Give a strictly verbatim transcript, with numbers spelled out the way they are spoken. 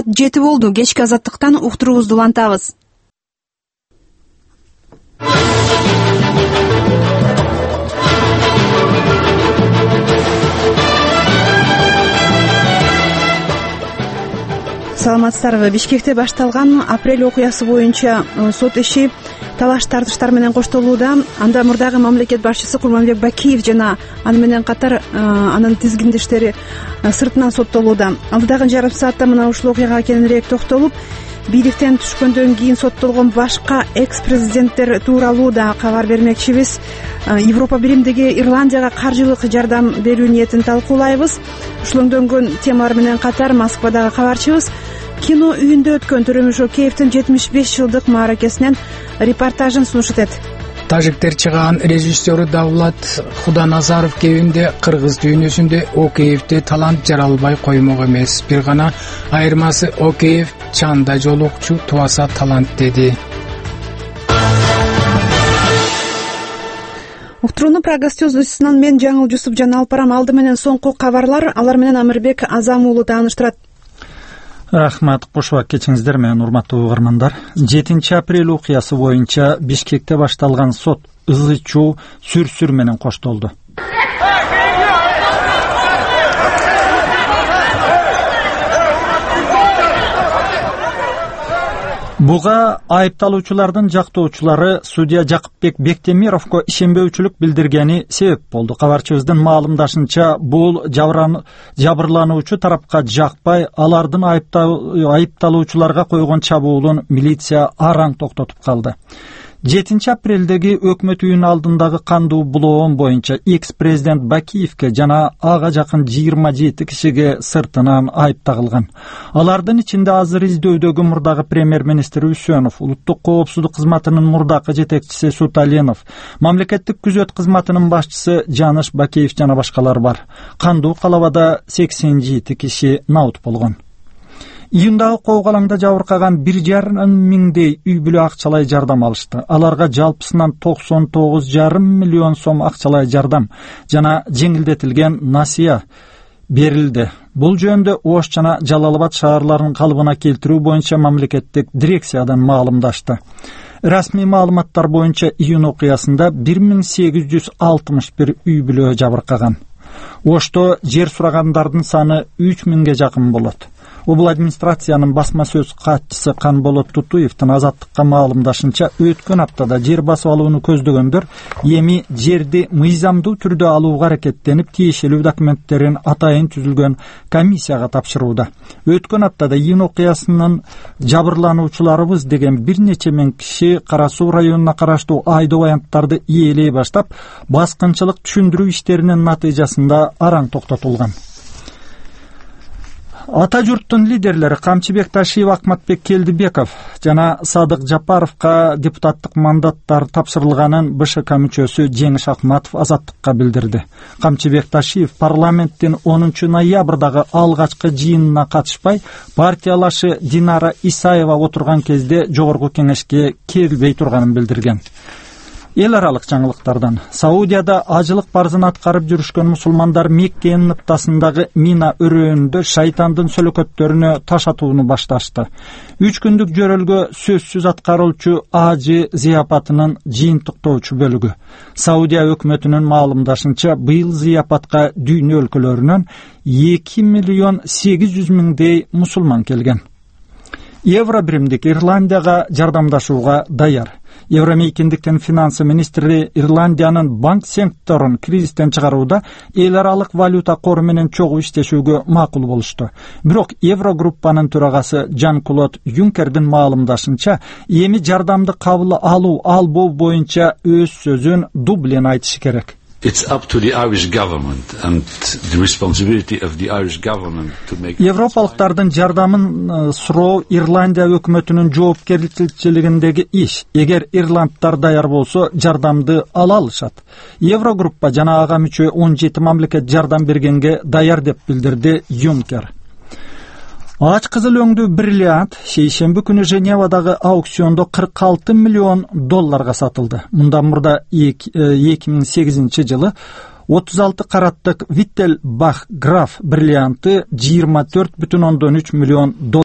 саат жети болду. Кечки азаттыктан уктуруубузду улантабыз. Саламатсыздарбы? Бишкекте башталган апрель окуясы боюнча сот иши талаш тартыштар менен коштолууда. Анда мурдагы мамлекет башчысы Курманбек Бакиев жана аны менен катар анын тизгиндештери сыртынан соттолууда. Алдыдагы жарым саатта мына ушул окуяга кененирээк токтолуп, бийликтен түшкөндөн кийин соттолгон башка экс-президенттер тууралуу да кабар бермекчибиз. Европа биримдиги Ирландияга каржылык жардам берүү ниетин талкуулайбыз. Ушулоңдөнгөн темалар менен катар Москвадагы кабарчыбыз кино үйүндө өткөн Төрөмүш Океевдин жетимиш беш жылдык мааракесинен репортажын сунуш этет. Тажиктер чыган режиссеру Давлат Худаназаров кебинде кыргыз дүйнөсүндө Океевди талант жаралбай коймок эмес. Бир гана айырмасы Океев чанда жолукчу туаса талант деди. Уктурууну Прага студиясынан мен Жаңыл Жусуп жана алып барам. Алды менен соңку кабарлар, алар менен Амирбек Азам уулу тааныштырат. Рахмат, кош убак кечиңиздер менен урматтуу угармандар. жетинчи апрель окуясы боюнча Бишкекте башталган сот ызы чуу сүр-сүр менен коштолду. Буга айыпталуучулардын жактоочулары судья Жакыпбек Бектемировго ишенбөөчүлүк билдиргени себеп болду. Кабарчыбыздын маалымдашынча, бул жабырлануучу тарапка жакпай, алардын айыпталуучуларга койгон чабуулун милиция араң токтотуп калды. жетинчи апрелдеги өкмөт үйүнүн алдындагы кандуу булоон боюнча экс-президент Бакиевке жана ага жакын жыйырма жети кишиге сыртынан айып тагылган. Алардын ичинде азыр издөөдөгү мурдагы премьер-министр Үсөнов, улуттук коопсуздук кызматынын мурдакы жетекчиси Суталинов, мамлекеттик күзөт кызматынын башчысы Жаныш Бакиев жана башкалар бар. Кандуу калабада сексен жети киши наут болгон. Июндагы коогалаңда жабыркаган бир жарым миңдей үй бүлө акчалай жардам алышты. Аларга жалпысынан токсон тогуз жарым миллион сом акчалай жардам жана жеңилдетилген насыя берилди. Бул жөнүндө Ош жана Жалал-Абад шаарларын калыбына келтирүү боюнча мамлекеттик дирекциядан маалымдашты. Расмий маалыматтар боюнча июнь окуясында бир миң сегиз жүз алтымыш бир үй бүлө жабыркаган. Ошто жер сурагандардын саны үч миңге жакын болот. Обул администрациянын басма сөз катчысы Канболот Тутуевдин Азаттыкка маалымдашынча, өткөн аптада жер басып алууну көздөгөндөр эми жерди мыйзамдуу түрдө алууга аракеттенип, тиешелүү документтерин атайын түзүлгөн комиссияга тапшырууда. Өткөн аптада июнь окуясынын жабырлануучуларыбыз деген бир нече миң киши Кара Суу районуна караштуу айдоо аянттарды ээлей баштап, баскынчылык түшүндүрүү иштеринин натыйжасында араң токтотулган. Ата журттун лидерлери Камчыбек Ташиев, Акматбек Келдибеков жана Садык Жапаровго депутаттык мандаттар тапшырылганын БШК мүчөсү Жеңиш Акматов Азаттыкка билдирди. Камчыбек Ташиев парламенттин онунчу ноябрдагы алгачкы жыйынына катышпай, партиялашы Динара Исаева отурган кезде жогорку кеңешке келбей турганын билдирген. Эл аралык жаңылыктардан. Саудияда ажылык парзын аткарып жүрүшкөн мусулмандар Меккенин ныктасындагы Мина өрөөнүндө шайтандын сөлөкөттөрүнө таш атууну башташты. Үч күндүк жөрөлгө сөзсүз аткарылчу ажы зыяпатынын жыйынтыктоочу бөлүгү. Саудия өкмөтүнүн маалымдашынча, быйыл зыяпатка дүйнө өлкөлөрүнөн эки миллион сегиз жүз миңдей мусулман келген. Евро биримдик Ирландияга жардамдашууга даяр. Евромейкиндиктин финансы министри Ирландиянын банк секторун кризистен чыгарууда эл аралык валюта кору менен чогуу иштешүүгө макул болушту. Бирок Еврогруппанын төрагасы Жан-Клод Юнкердин маалымдашынча, эми жардамды кабыл алуу албоо боюнча өз сөзүн Дублин айтышы керек. It's up to the Irish government and the responsibility of the Irish government to make. Европалыктардын жардамын суроо Ирландия өкмөтүнүн жоопкерчилигиндеги иш. Эгер ирландтар даяр болсо, жардамды ала алышат. Еврогруппа жана ага мүчө он жети мамлекет жардам бергенге даяр деп билдирди Юнкер. Ач кызыл өңдүү бриллиант шейшемби күнү Женевадагы аукциондо кырк алты миллион долларга сатылды. Мындан мурда эки миң сегизинчи жылы отуз алты караттык Виттелбах граф бриллианты жыйырма төрт бүтүн ондон үч миллион доллар